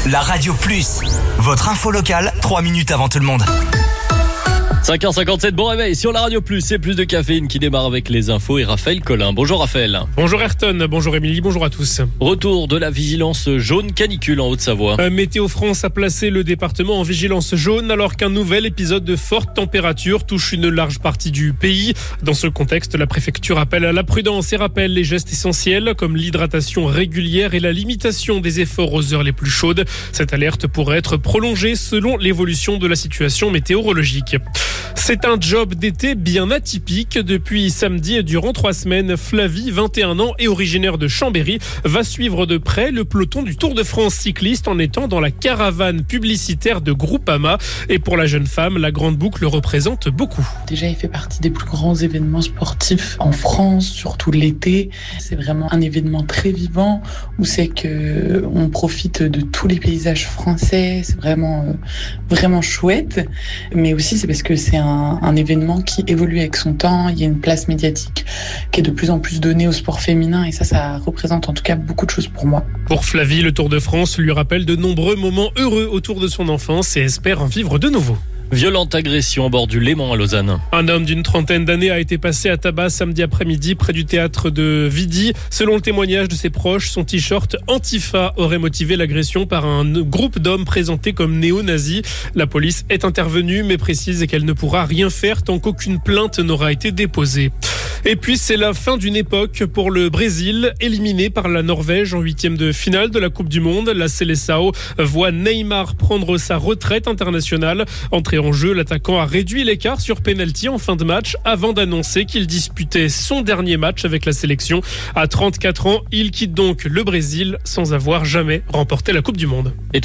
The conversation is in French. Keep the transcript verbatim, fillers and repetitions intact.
La Radio Plus, votre info locale, trois minutes avant tout le monde. cinq heures cinquante-sept, bon réveil sur la Radio Plus, c'est plus de caféine qui démarre avec les infos et Raphaël Collin. Bonjour Raphaël. Bonjour Ayrton, bonjour Émilie, bonjour à tous. Retour de la vigilance jaune canicule en Haute-Savoie. Euh, Météo France a placé le département en vigilance jaune alors qu'un nouvel épisode de forte température touche une large partie du pays. Dans ce contexte, la préfecture appelle à la prudence et rappelle les gestes essentiels comme l'hydratation régulière et la limitation des efforts aux heures les plus chaudes. Cette alerte pourrait être prolongée selon l'évolution de la situation météorologique. C'est un job d'été bien atypique. Depuis samedi et durant trois semaines, Flavie, vingt et un ans et originaire de Chambéry, va suivre de près le peloton du Tour de France cycliste en étant dans la caravane publicitaire de Groupama. Et pour la jeune femme, la grande boucle représente beaucoup. Déjà, il fait partie des plus grands événements sportifs en France, surtout l'été. C'est vraiment un événement très vivant où c'est que on profite de tous les paysages français. C'est vraiment, euh, vraiment chouette. Mais aussi, c'est parce que c'est un, un événement qui évolue avec son temps. Il y a une place médiatique qui est de plus en plus donnée au sport féminin et ça, ça représente en tout cas beaucoup de choses pour moi. Pour Flavie, le Tour de France lui rappelle de nombreux moments heureux autour de son enfance et espère en vivre de nouveau. Violente agression à bord du Léman à Lausanne. Un homme d'une trentaine d'années a été passé à tabac samedi après-midi près du théâtre de Vidi. Selon le témoignage de ses proches, son t-shirt Antifa aurait motivé l'agression par un groupe d'hommes présentés comme néo-nazis. La police est intervenue mais précise qu'elle ne pourra rien faire tant qu'aucune plainte n'aura été déposée. Et puis c'est la fin d'une époque pour le Brésil, éliminé par la Norvège en huitième de finale de la Coupe du Monde. La Seleção voit Neymar prendre sa retraite internationale. Entré en jeu, l'attaquant a réduit l'écart sur penalty en fin de match avant d'annoncer qu'il disputait son dernier match avec la sélection. À trente-quatre ans, il quitte donc le Brésil sans avoir jamais remporté la Coupe du Monde. Et